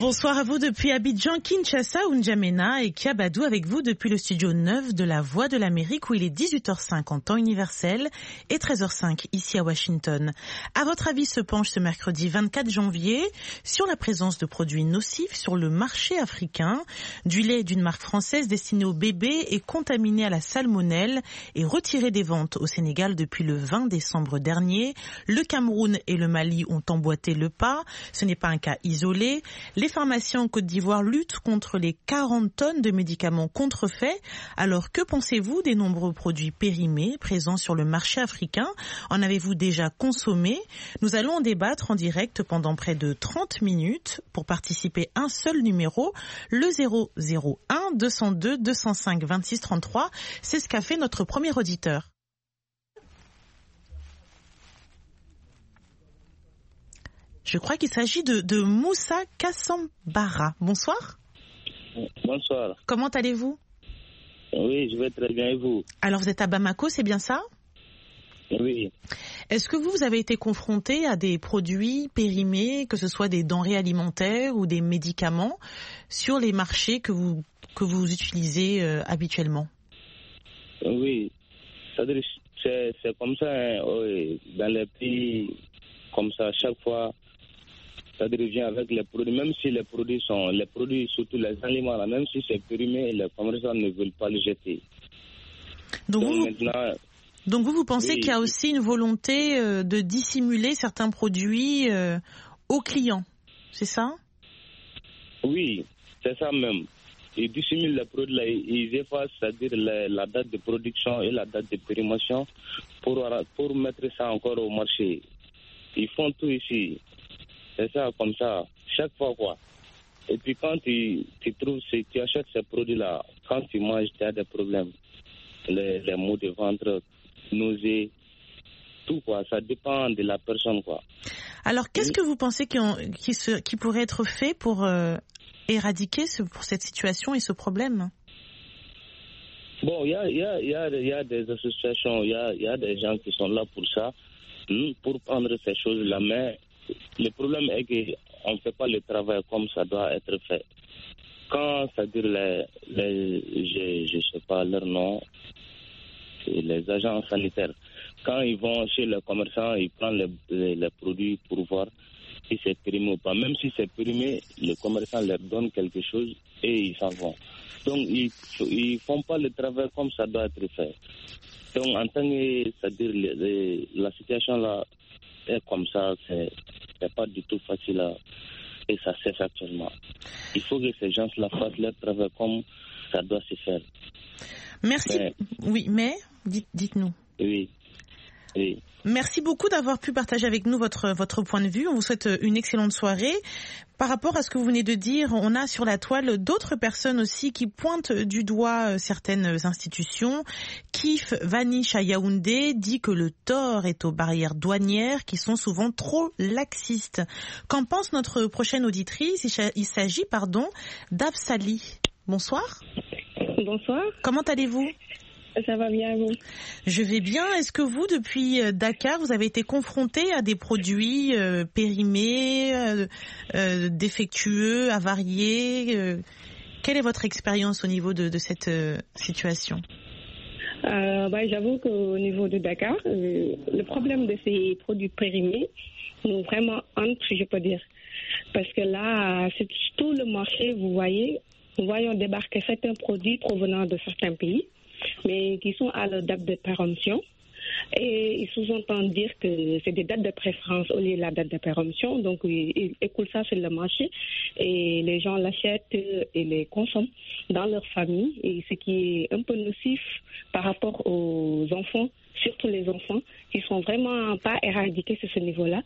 Bonsoir à vous depuis Abidjan, Kinshasa, N'Djamena et Kiabadou avec vous depuis le studio 9 de la Voix de l'Amérique où il est 18h05 en temps universel et 13h05 ici à Washington. À votre avis se penche ce mercredi 24 janvier sur la présence de produits nocifs sur le marché africain. Du lait d'une marque française destiné aux bébés est contaminé à la salmonelle et retiré des ventes au Sénégal depuis le 20 décembre dernier. Le Cameroun et le Mali ont emboîté le pas. Ce n'est pas un cas isolé. Les pharmaciens en Côte d'Ivoire luttent contre les 40 tonnes de médicaments contrefaits. Alors, que pensez-vous des nombreux produits périmés présents sur le marché africain? En avez-vous déjà consommé? Nous allons en débattre en direct pendant près de 30 minutes. Pour participer, un seul numéro, le 001 202 205 26 33. C'est ce qu'a fait notre premier auditeur. Je crois qu'il s'agit de Moussa Kassambara. Bonsoir. Bonsoir. Comment allez-vous? Oui, je vais très bien et vous? Alors vous êtes à Bamako, c'est bien ça? Oui. Est-ce que vous avez été confronté à des produits périmés, que ce soit des denrées alimentaires ou des médicaments, sur les marchés que vous utilisez habituellement? Oui. C'est comme ça, dans les pays comme ça, chaque fois, ça revient avec les produits, même si les produits, surtout les aliments, là, même si c'est périmé, les commerçants ne veulent pas le jeter. Donc vous pensez qu'il y a aussi une volonté de dissimuler certains produits aux clients, c'est ça? Oui, c'est ça même. Ils dissimulent les produits, là, ils effacent, c'est-à-dire la date de production et la date de périmation pour mettre ça encore au marché. Ils font tout ici. C'est ça, comme ça, chaque fois, quoi. Et puis quand tu achètes ces produits-là, quand tu manges, tu as des problèmes. Les maux de ventre, nausées, tout, quoi. Ça dépend de la personne, quoi. Alors, qu'est-ce que vous pensez qui pourrait être fait pour éradiquer pour cette situation et ce problème? Bon, il y a des associations, il y a des gens qui sont là pour ça, pour prendre ces choses-là, mais le problème est qu'on ne fait pas le travail comme ça doit être fait. Quand, c'est-à-dire je ne sais pas leur nom, les agents sanitaires, quand ils vont chez les commerçants, ils prennent les produits pour voir si c'est périmé ou pas. Même si c'est périmé, le commerçant leur donne quelque chose et ils s'en vont. Donc, ils ne font pas le travail comme ça doit être fait. Donc, en tant que, c'est-à-dire la situation là est comme ça, c'est pas du tout facile et ça cesse actuellement. Il faut que ces gens-là fassent leur travail comme ça doit se faire. Merci. Mais dites-nous. Oui. Merci beaucoup d'avoir pu partager avec nous votre point de vue. On vous souhaite une excellente soirée. Par rapport à ce que vous venez de dire, on a sur la toile d'autres personnes aussi qui pointent du doigt certaines institutions. Kif Vanish à Yaoundé dit que le tort est aux barrières douanières qui sont souvent trop laxistes. Qu'en pense notre prochaine auditrice? Il s'agit, d'Afsali. Bonsoir. Bonsoir. Comment allez-vous? Ça va bien, vous? Je vais bien. Est-ce que vous, depuis Dakar, vous avez été confronté à des produits périmés, défectueux, avariés? Quelle est votre expérience au niveau de cette situation? J'avoue qu'au niveau de Dakar, le problème de ces produits périmés nous vraiment entre, je peux dire. Parce que là, c'est tout le marché, nous voyons débarquer certains produits provenant de certains pays, mais qui sont à la date de péremption. Et ils sous-entendent dire que c'est des dates de préférence au lieu de la date de péremption. Donc, ils écoulent ça sur le marché et les gens l'achètent et les consomment dans leur famille. Et ce qui est un peu nocif par rapport aux enfants, surtout les enfants, qui sont vraiment pas éradiqués sur ce niveau-là.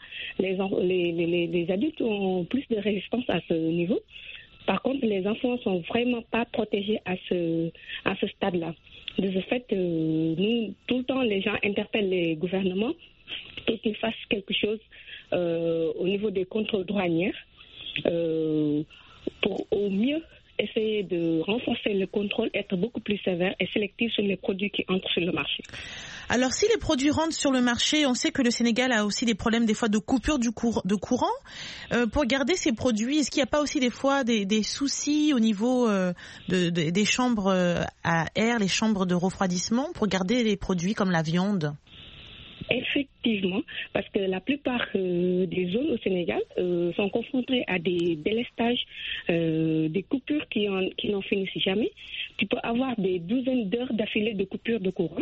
Les adultes ont plus de résistance à ce niveau. Par contre, les enfants sont vraiment pas protégés à ce stade-là. De ce fait, nous, tout le temps, les gens interpellent les gouvernements pour qu'ils fassent quelque chose au niveau des contrôles douanières pour au mieux essayer de renforcer le contrôle, être beaucoup plus sévère et sélectif sur les produits qui entrent sur le marché. Alors, si les produits rentrent sur le marché, on sait que le Sénégal a aussi des problèmes des fois de coupure de courant. Pour garder ces produits, est-ce qu'il n'y a pas aussi des fois des soucis au niveau des chambres à air, les chambres de refroidissement, pour garder les produits comme la viande? Effectivement, parce que la plupart des zones au Sénégal sont confrontées à des délestages, des coupures qui n'en finissent jamais. Tu peux avoir des douzaines d'heures d'affilée de coupures de courant.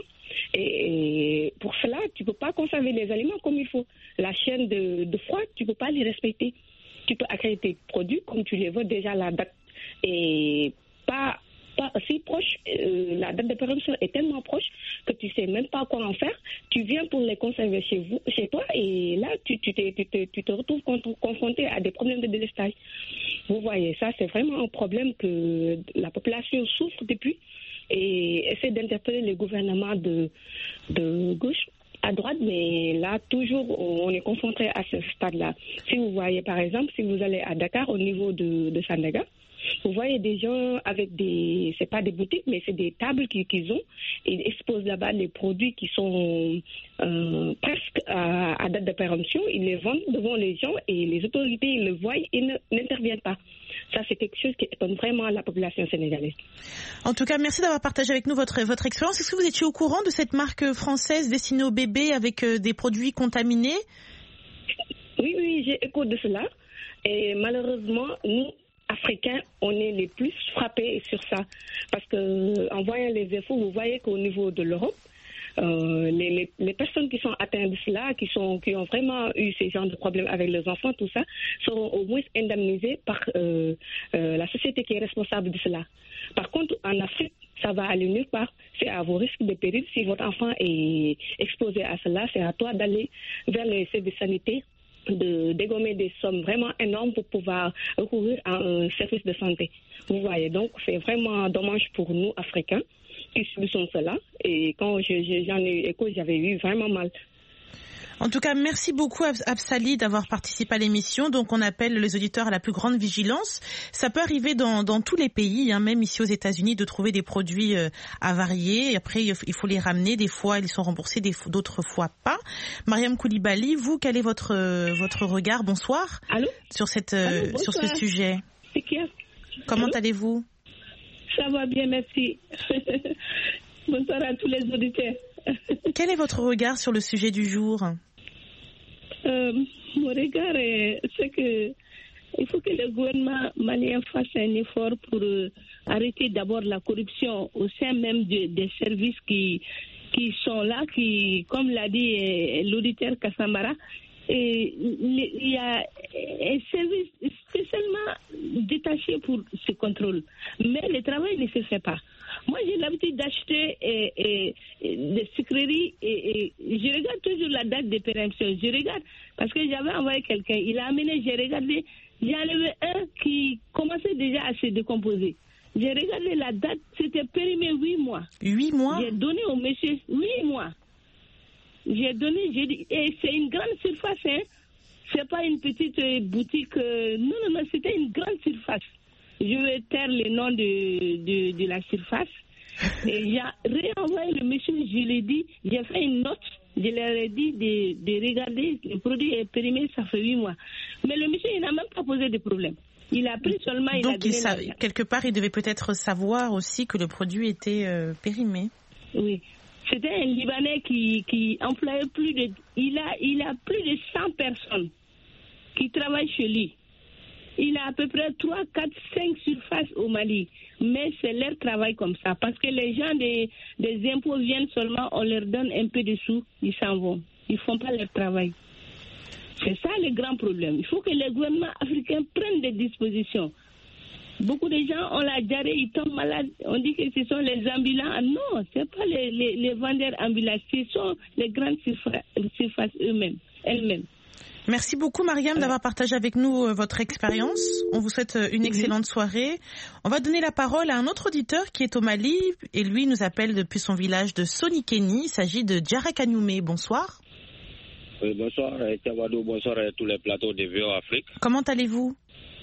Et pour cela, tu ne peux pas conserver les aliments comme il faut. La chaîne de froid, tu ne peux pas les respecter. Tu peux accréditer tes produits comme tu les veux déjà la date. Et pas si proche, la date de péremption est tellement proche que tu sais même pas quoi en faire. Tu viens pour les conserver chez toi, et là tu te retrouves confronté à des problèmes de délestage. Vous voyez, ça c'est vraiment un problème que la population souffre depuis, et essaie d'interpeller les gouvernements de gauche à droite, mais là toujours on est confronté à ce stade-là. Si vous voyez par exemple, si vous allez à Dakar au niveau de Sandaga, vous voyez des gens avec c'est pas des boutiques, mais c'est des tables qu'ils ont. Ils exposent là-bas les produits qui sont presque à date de péremption. Ils les vendent devant les gens et les autorités ils le voient et n'interviennent pas. Ça, c'est quelque chose qui étonne vraiment la population sénégalaise. En tout cas, merci d'avoir partagé avec nous votre expérience. Est-ce que vous étiez au courant de cette marque française destinée aux bébés avec des produits contaminés? Oui, j'ai écho de cela. Et malheureusement, nous, Africains, on est les plus frappés sur ça. Parce que en voyant les infos, vous voyez qu'au niveau de l'Europe, les personnes qui sont atteintes de cela, qui ont vraiment eu ces genres de problèmes avec leurs enfants, tout ça, seront au moins indemnisées par la société qui est responsable de cela. Par contre, en Afrique, ça va aller nulle part. C'est à vos risques de péril. Si votre enfant est exposé à cela, c'est à toi d'aller vers les services sanitaires, de dégommer des sommes vraiment énormes pour pouvoir recourir à un service de santé. Vous voyez, donc c'est vraiment dommage pour nous, Africains, qui subissons cela. Et quand j'en ai eu écho, j'avais eu vraiment mal. En tout cas, merci beaucoup Absali d'avoir participé à l'émission. Donc on appelle les auditeurs à la plus grande vigilance. Ça peut arriver dans tous les pays, même ici aux États-Unis, de trouver des produits avariés. Et après, il faut les ramener. Des fois, ils sont remboursés, d'autres fois pas. Mariam Koulibaly, vous, quel est votre regard? Bonsoir. Allô? Sur ce sujet. C'est qui? Comment allez-vous? Ça va bien, merci. Bonsoir à tous les auditeurs. Quel est votre regard sur le sujet du jour? Mon regard c'est que il faut que le gouvernement malien fasse un effort pour arrêter d'abord la corruption au sein même des services qui sont là, qui, comme l'a dit l'auditeur Kassamara, il y a un service spécialement détaché pour ce contrôle. Mais le travail ne se fait pas. Moi, j'ai l'habitude d'acheter des sucreries et je regarde toujours la date de péremption. Je regarde parce que j'avais envoyé quelqu'un. Il a amené, j'ai regardé, j'ai enlevé un qui commençait déjà à se décomposer. J'ai regardé la date, c'était périmé 8 mois. 8 mois? J'ai donné au monsieur 8 mois. J'ai dit, et c'est une grande surface, hein. C'est pas une petite boutique. Non, c'était une grande surface. Je vais taire le nom de la surface. Et j'ai réenvoyé le monsieur, je lui ai dit, j'ai fait une note, je leur ai dit de regarder, le produit est périmé, ça fait 8 mois. Mais le monsieur, il n'a même pas posé de problème. Il a pris seulement, donc quelque part, il devait peut-être savoir aussi que le produit était périmé. Oui. C'était un Libanais qui employait il a plus de 100 personnes qui travaillent chez lui. Il a à peu près 3, 4, 5 surfaces au Mali. Mais c'est leur travail comme ça. Parce que les gens des impôts viennent seulement, on leur donne un peu de sous, ils s'en vont. Ils ne font pas leur travail. C'est ça le grand problème. Il faut que les gouvernements africains prennent des dispositions. Beaucoup de gens ont la diarrhée, ils tombent malades. On dit que ce sont les ambulants. Non, ce n'est pas les vendeurs ambulants. Ce sont les grandes surfaces elles-mêmes. Merci beaucoup Mariam d'avoir partagé avec nous votre expérience. On vous souhaite une excellente soirée. On va donner la parole à un autre auditeur qui est au Mali et lui nous appelle depuis son village de Sonikeni. Il s'agit de Djara Kagnoumé. Bonsoir. Oui, bonsoir Tiawadou, bonsoir à tous les plateaux de VOA Afrique. Comment allez-vous?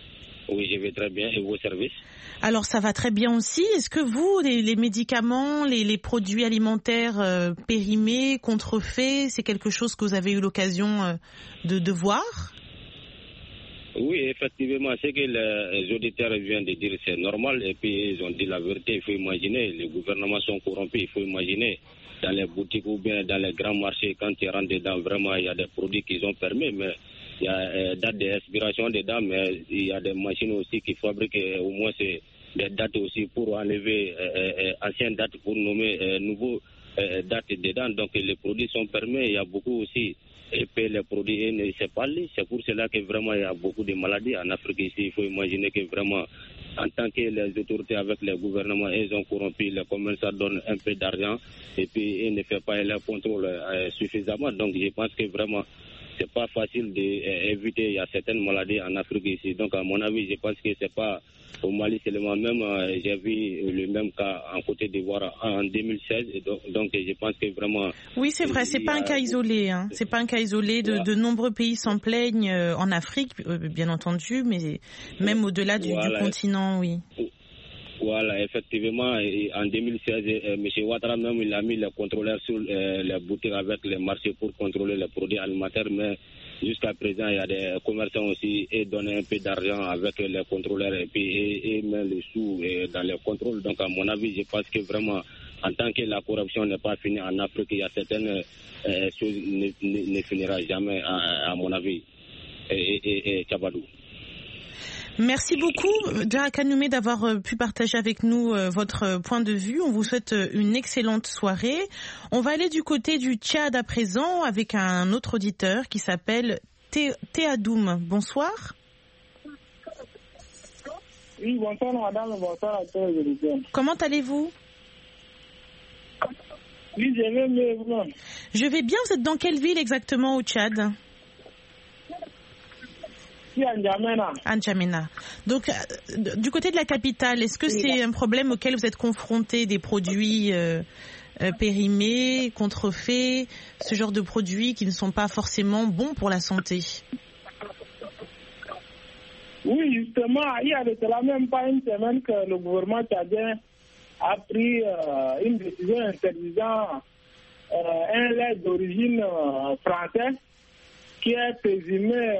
Oui, je vais très bien. Et vos services? Alors ça va très bien aussi. Est-ce que vous, les médicaments, les produits alimentaires périmés, contrefaits, c'est quelque chose que vous avez eu l'occasion de voir? Oui, effectivement, ce que les auditeurs viennent de dire, c'est normal. Et puis, ils ont dit la vérité. Il faut imaginer, les gouvernements sont corrompus. Il faut imaginer, dans les boutiques ou bien dans les grands marchés, quand tu rentres dedans, vraiment, il y a des produits qu'ils ont permis, mais il y a date d'expiration dedans, mais il y a des machines aussi qui fabriquent au moins des dates aussi pour enlever anciennes dates pour nommer nouveaux dates dedans. Donc, les produits sont permis. Il y a beaucoup aussi. Et puis les produits ne sont pas lits. C'est pour cela que vraiment il y a beaucoup de maladies en Afrique ici. Il faut imaginer que vraiment, en tant que les autorités avec les gouvernements, ils ont corrompu, les commerçants donnent un peu d'argent et puis ils ne font pas leur contrôle suffisamment. Donc je pense que vraiment, c'est pas facile d'éviter. Il y a certaines maladies en Afrique ici. Donc à mon avis, je pense que c'est pas au Mali seulement. Même j'ai vu le même cas en Côte d'Ivoire en 2016. Et donc je pense que vraiment. Oui, c'est vrai. C'est pas un cas isolé. Hein. C'est pas un cas isolé. De nombreux pays s'en plaignent en Afrique, bien entendu, mais même au-delà du continent, oui. Voilà, effectivement, en 2016, M. Ouattara même, il a mis les contrôleurs sur les boutiques avec les marchés pour contrôler les produits alimentaires, mais jusqu'à présent, il y a des commerçants aussi et donnent un peu d'argent avec les contrôleurs et puis et mettent les sous dans les contrôles. Donc, à mon avis, je pense que vraiment, en tant que la corruption n'est pas finie en Afrique, il y a certaines choses qui ne finira jamais, à mon avis. Et Tchabadou. Merci beaucoup, Dja Kanoumé, d'avoir pu partager avec nous votre point de vue. On vous souhaite une excellente soirée. On va aller du côté du Tchad à présent avec un autre auditeur qui s'appelle Théadoum. Bonsoir. Oui, bonsoir madame, bonsoir à tous les auditeurs. Comment allez-vous? Oui, je vais mieux, vous-même. Je vais bien. Vous êtes dans quelle ville exactement au Tchad? N'Djamena. Donc, du côté de la capitale, est-ce que c'est un problème auquel vous êtes confronté, des produits périmés, contrefaits, ce genre de produits qui ne sont pas forcément bons pour la santé? Oui, justement, il y a de cela même pas une semaine que le gouvernement tchadien a pris une décision interdisant un lait d'origine française qui est présumé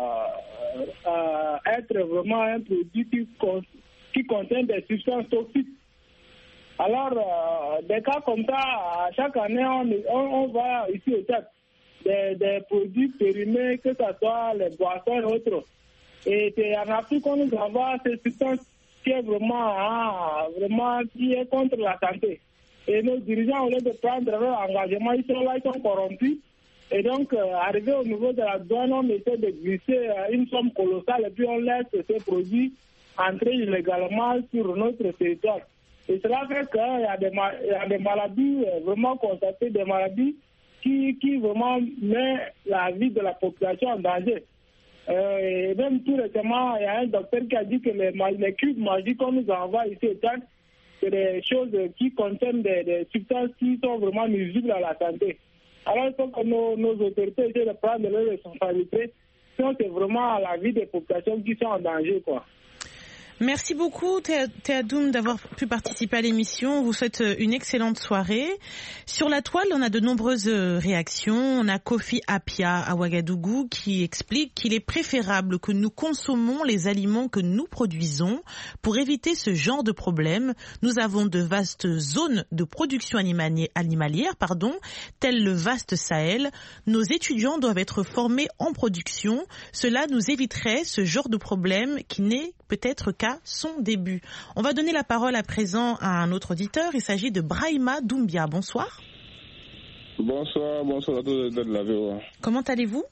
être vraiment un produit qui contient des substances toxiques. Alors, des cas comme ça, chaque année, on voit ici au Tchad des produits périmés, que ce soit les boissons et autres. Et en Afrique, on nous envoie ces substances qui est vraiment qui est contre la santé. Et nos dirigeants, au lieu de prendre leur engagement, ils sont là, ils sont corrompus. Et donc, arrivé au niveau de la douane, on essaie de glisser une somme colossale et puis on laisse ces produits entrer illégalement sur notre territoire. Et cela fait qu'il y a des maladies vraiment constatées, des maladies qui vraiment mettent la vie de la population en danger. Et même tout récemment, il y a un docteur qui a dit que les cubes magiques qu'on nous envoie ici au Tchad, c'est des choses qui contiennent des substances qui sont vraiment nuisibles à la santé. Alors, il faut que nos autorités essaient de prendre leurs responsabilités. Sinon, c'est vraiment la vie des populations qui sont en danger, quoi. Merci beaucoup, Théadoum, d'avoir pu participer à l'émission. On vous souhaite une excellente soirée. Sur la toile, on a de nombreuses réactions. On a Kofi Apia à Ouagadougou qui explique qu'il est préférable que nous consommons les aliments que nous produisons pour éviter ce genre de problème. Nous avons de vastes zones de production animalière, telles le vaste Sahel. Nos étudiants doivent être formés en production. Cela nous éviterait ce genre de problème qui n'est peut-être qu'à son début. On va donner la parole à présent à un autre auditeur. Il s'agit de Brahima Doumbia. Bonsoir. Bonsoir à tous de la VOA. Comment allez-vous?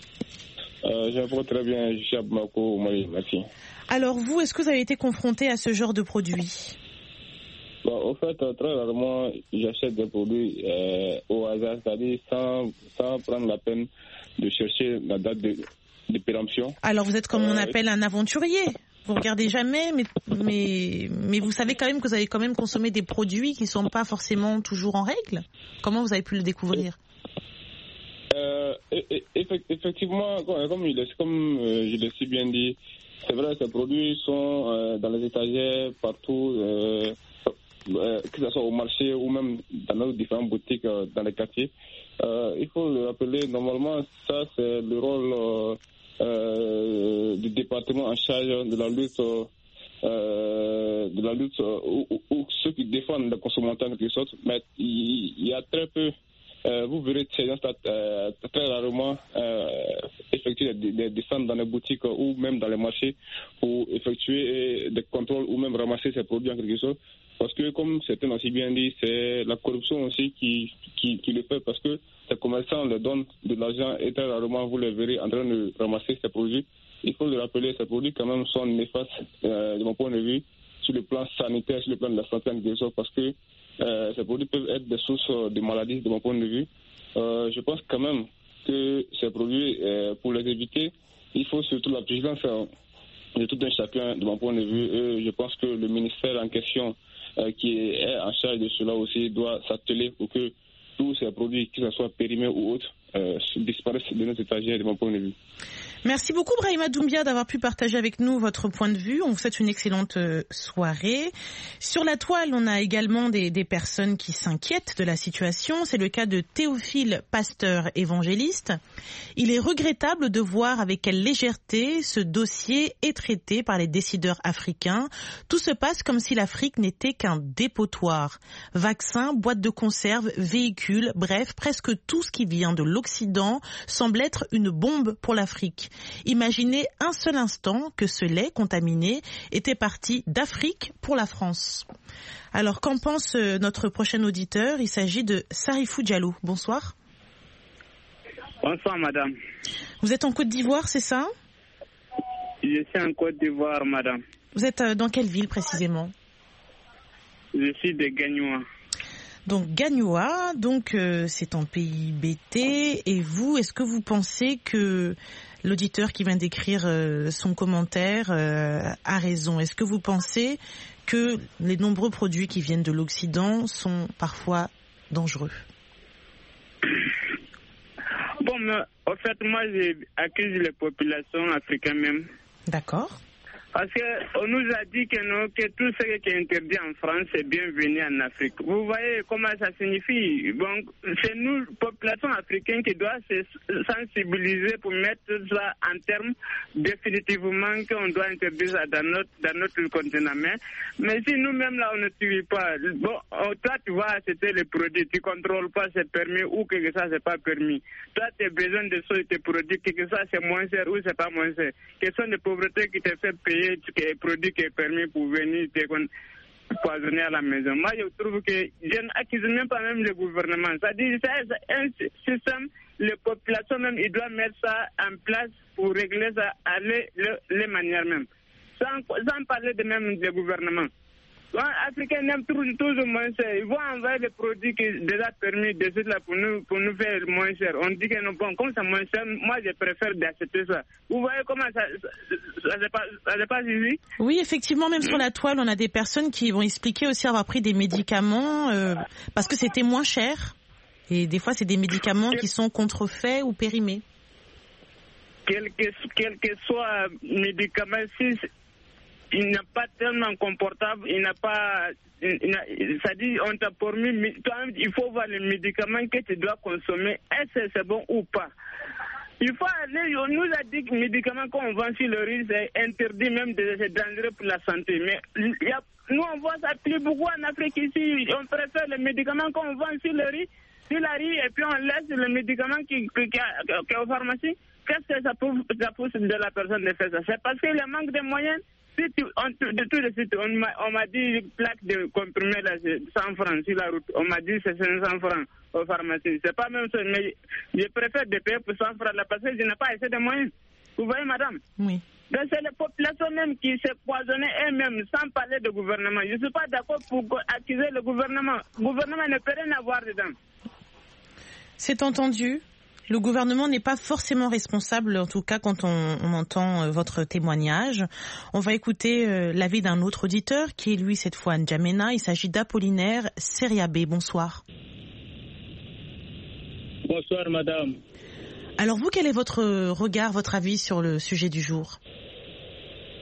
Je vais très bien, je suis à Bamako, au Mali. Merci. Alors vous, est-ce que vous avez été confronté à ce genre de produits? Au fait, très rarement, j'achète des produits au hasard, c'est-à-dire sans prendre la peine de chercher la date de péremption. Alors vous êtes comme on appelle un aventurier. Vous regardez jamais, mais vous savez quand même que vous avez quand même consommé des produits qui ne sont pas forcément toujours en règle. Comment vous avez pu le découvrir? Effectivement, comme je l'ai si bien dit, c'est vrai, ces produits sont dans les étagères, partout, que ce soit au marché ou même dans nos différentes boutiques dans les quartiers. Il faut le rappeler, normalement, ça c'est le rôle du département en charge de la lutte ou ceux qui défendent les consommateurs en quelque sorte, mais il y a très peu. Vous verrez ces gens très rarement effectuer des descentes dans les boutiques ou même dans les marchés pour effectuer des contrôles ou même ramasser ces produits en quelque sorte. Parce que, comme certains ont si bien dit, c'est la corruption aussi qui le fait, parce que ces commerçants leur donnent de l'argent et très rarement vous les verrez en train de ramasser ces produits. Il faut le rappeler, ces produits quand même sont néfastes de mon point de vue sur le plan sanitaire, sur le plan de la santé en quelque sorte, parce que ces produits peuvent être des sources de maladies de mon point de vue. Je pense quand même que ces produits, pour les éviter, il faut surtout la vigilance de tout un chacun de mon point de vue. Et je pense que le ministère en question qui est en charge de cela aussi doit s'atteler pour que tous ces produits, que ce soit périmés ou autres, disparaissent de nos étagères de mon point de vue. Merci beaucoup Brahima Doumbia d'avoir pu partager avec nous votre point de vue. On vous souhaite une excellente soirée. Sur la toile, on a également des personnes qui s'inquiètent de la situation. C'est le cas de Théophile Pasteur Évangéliste. Il est regrettable de voir avec quelle légèreté ce dossier est traité par les décideurs africains. Tout se passe comme si l'Afrique n'était qu'un dépotoir. Vaccins, boîtes de conserve, véhicules, bref, presque tout ce qui vient de l'Occident semble être une bombe pour l'Afrique. Imaginez un seul instant que ce lait contaminé était parti d'Afrique pour la France. Alors, qu'en pense notre prochain auditeur? Il s'agit de Sarifou Diallo. Bonsoir. Bonsoir, madame. Vous êtes en Côte d'Ivoire, c'est ça? Je suis en Côte d'Ivoire, madame. Vous êtes dans quelle ville précisément? Je suis de Gagnoua. Donc Gagnoua, c'est en pays BT. Et vous, est-ce que vous pensez que l'auditeur qui vient d'écrire son commentaire a raison? Est-ce que vous pensez que les nombreux produits qui viennent de l'Occident sont parfois dangereux? Bon, mais en fait, moi, j'accuse les populations africaines même. D'accord. Parce qu'on nous a dit que tout ce qui est interdit en France est bienvenu en Afrique. Vous voyez comment ça signifie? Bon, c'est nous, population africaine, qui doit se sensibiliser pour mettre ça en termes définitivement qu'on doit interdire ça dans notre continent. Mais si nous-mêmes là, on ne suit pas, bon, toi tu vas acheter les produits, tu ne contrôles pas c'est permis ou que ça c'est pas permis. Toi tu as besoin de tes produits, que ça c'est moins cher ou c'est pas moins cher. Question de pauvreté qui te fait payer les produits qui est permis pour venir te poisonner à la maison. Moi, je trouve que je n'accuse même pas même le gouvernement. C'est-à-dire c'est un système, les populations même, ils doivent mettre ça en place pour régler ça à les manières même. Sans parler de même du gouvernement. Les Africains n'aiment toujours moins cher. Ils vont envoyer des produits qui sont déjà permis de suite là pour nous faire moins cher. On dit que non, bon, comme c'est moins cher, moi je préfère d'acheter ça. Vous voyez comment ça se passe ici? Oui, effectivement, même sur la toile, on a des personnes qui vont expliquer aussi avoir pris des médicaments parce que c'était moins cher. Et des fois, c'est des médicaments qui sont contrefaits ou périmés. Quel que soit médicament, si il n'est pas tellement confortable, il n'a pas, ça dit, on t'a promis, toi-même, il faut voir les médicaments que tu dois consommer, est-ce que c'est bon ou pas. Il faut aller, on nous a dit que les médicaments qu'on vend sur le riz, c'est interdit, même c'est dangereux pour la santé. Mais nous, on voit ça plus beaucoup en Afrique ici, on préfère les médicaments qu'on vend sur le riz, et puis on laisse les médicaments qui est aux pharmacies. Qu'est-ce que ça pousse de la personne de faire ça? C'est parce qu'il manque de moyens. De tout de suite, on m'a dit plaque de comprimé là, 100 francs sur la route. On m'a dit c'est 500 francs aux pharmacies. C'est pas même ça, mais je préfère de payer pour 100 francs là parce que je n'ai pas assez de moyens. Vous voyez, madame? Oui. Donc c'est les populations même qui se poisonnent elles-mêmes sans parler de gouvernement. Je ne suis pas d'accord pour accuser le gouvernement. Le gouvernement ne peut rien avoir dedans. C'est entendu. Le gouvernement n'est pas forcément responsable, en tout cas quand on entend votre témoignage. On va écouter l'avis d'un autre auditeur qui est lui cette fois N'Djamena. Il s'agit d'Apollinaire Seriabé. Bonsoir. Bonsoir madame. Alors vous, quel est votre regard, votre avis sur le sujet du jour?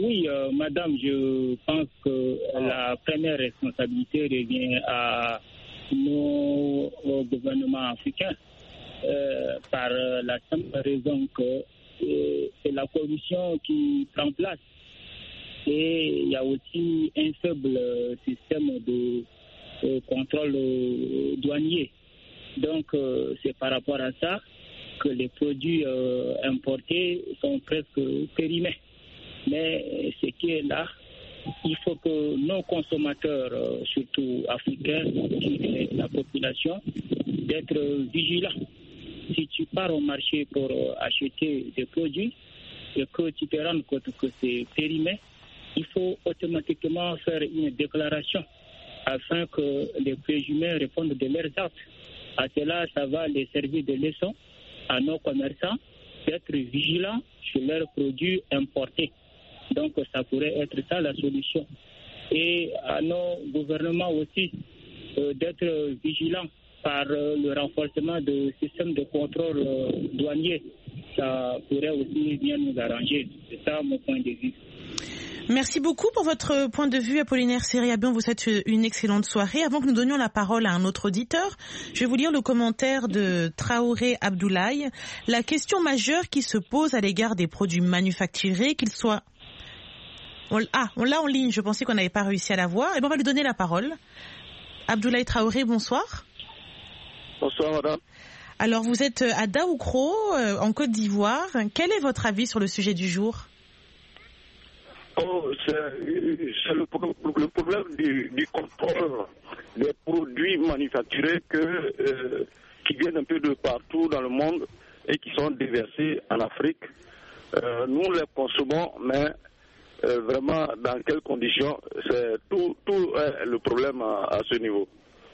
Oui, madame, je pense que la première responsabilité revient à nos gouvernements africains par la simple raison que c'est la corruption qui prend place. Et il y a aussi un faible système de contrôle douanier. Donc, c'est par rapport à ça que les produits importés sont presque périmés. Mais ce qui est là, il faut que nos consommateurs, surtout africains, qui est la population, d'être vigilants. Si tu pars au marché pour acheter des produits et que tu te rends compte que c'est périmé, il faut automatiquement faire une déclaration afin que les présumés répondent de leurs actes. À cela, ça va les servir de leçon à nos commerçants d'être vigilants sur leurs produits importés. Donc, ça pourrait être ça la solution. Et à nos gouvernements aussi d'être vigilants par le renforcement du système de contrôle douanier. Ça pourrait aussi bien nous arranger. C'est ça mon point de vue. Merci beaucoup pour votre point de vue, Apollinaire Sériabian. Vous souhaite une excellente soirée. Avant que nous donnions la parole à un autre auditeur, je vais vous lire le commentaire de Traoré Abdoulaye. La question majeure qui se pose à l'égard des produits manufacturés, qu'ils soient... on l'a en ligne, je pensais qu'on n'avait pas réussi à la voir. Et bien, on va lui donner la parole. Abdoulaye Traoré, bonsoir. Bonsoir, madame. Alors, vous êtes à Daoukro, en Côte d'Ivoire. Quel est votre avis sur le sujet du jour ? C'est le problème du contrôle des produits manufacturés qui viennent un peu de partout dans le monde et qui sont déversés en Afrique. Nous les consommons, mais vraiment dans quelles conditions, c'est tout le problème à ce niveau.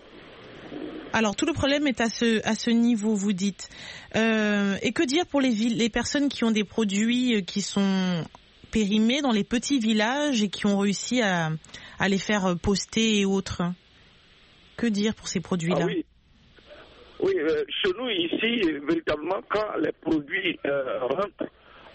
Alors tout le problème est à ce niveau, vous dites. Et que dire pour les personnes qui ont des produits qui sont périmés dans les petits villages et qui ont réussi à les faire poster et autres? Que dire pour ces produits-là? Oui, chez nous ici, véritablement, quand les produits rentrent,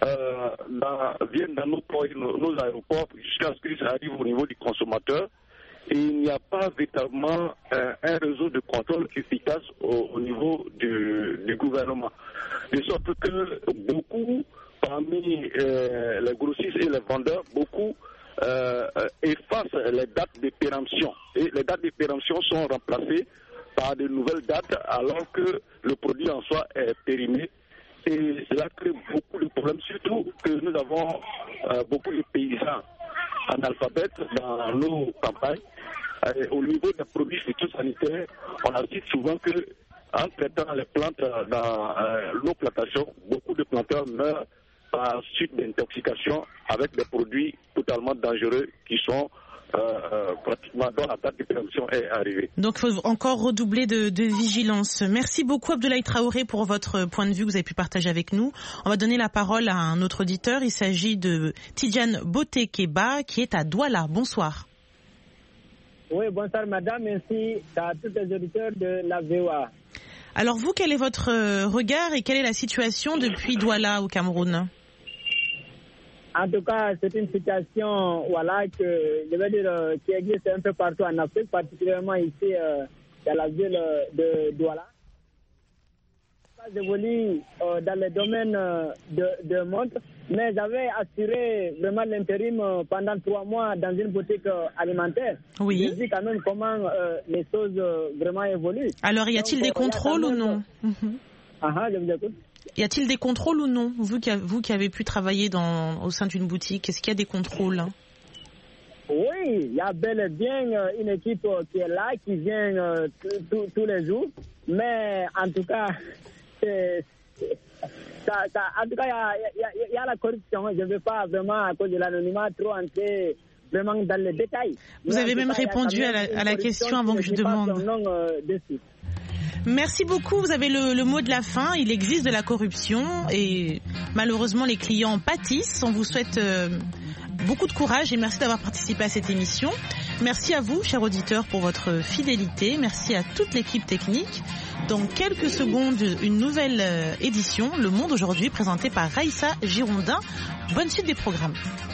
viennent dans nos ports et nos aéroports jusqu'à ce que ça arrive au niveau du consommateur, et il n'y a pas véritablement un réseau de contrôle efficace au niveau du gouvernement. De sorte que beaucoup, parmi les grossistes et les vendeurs, beaucoup effacent les dates de péremption. Et les dates de péremption sont remplacées par de nouvelles dates alors que le produit en soi est périmé. Et cela crée beaucoup de problèmes, surtout que nous avons beaucoup de paysans analphabètes dans nos campagnes. Au niveau des produits phytosanitaires, on assiste souvent que en traitant les plantes dans nos plantations, beaucoup de planteurs meurent par suite d'intoxication avec des produits totalement dangereux qui sont pratiquement dont la date de péremption est arrivée. Donc il faut encore redoubler de vigilance. Merci beaucoup Abdoulaye Traoré pour votre point de vue que vous avez pu partager avec nous. On va donner la parole à un autre auditeur. Il s'agit de Tidjane Botekeba qui est à Douala. Bonsoir. Oui, bonsoir madame, ainsi à tous les auditeurs de la VOA. Alors vous, quel est votre regard et quelle est la situation depuis Douala au Cameroun? En tout cas, c'est une situation que je veux dire qui existe un peu partout en Afrique, particulièrement ici dans la ville de Douala. J'évolue dans le domaine de montre, mais j'avais assuré vraiment l'intérim pendant 3 mois dans une boutique alimentaire. Oui. Je dis quand même comment les choses vraiment évoluent. Alors, y a-t-il des contrôles ou non? Je vous écoute. Y a-t-il des contrôles ou non? Vous qui avez pu travailler au sein d'une boutique, est-ce qu'il y a des contrôles? Oui, il y a bel et bien une équipe qui est là, qui vient tous les jours. Mais en tout cas, il y a la corruption. Je ne veux pas vraiment, à cause de l'anonymat, trop entrer vraiment dans les détails. Vous avez même répondu à la question avant que je demande. Merci beaucoup. Vous avez le mot de la fin. Il existe de la corruption et malheureusement les clients pâtissent. On vous souhaite beaucoup de courage et merci d'avoir participé à cette émission. Merci à vous, chers auditeurs, pour votre fidélité. Merci à toute l'équipe technique. Dans quelques secondes, une nouvelle édition, Le Monde aujourd'hui, présentée par Raïssa Girondin. Bonne suite des programmes.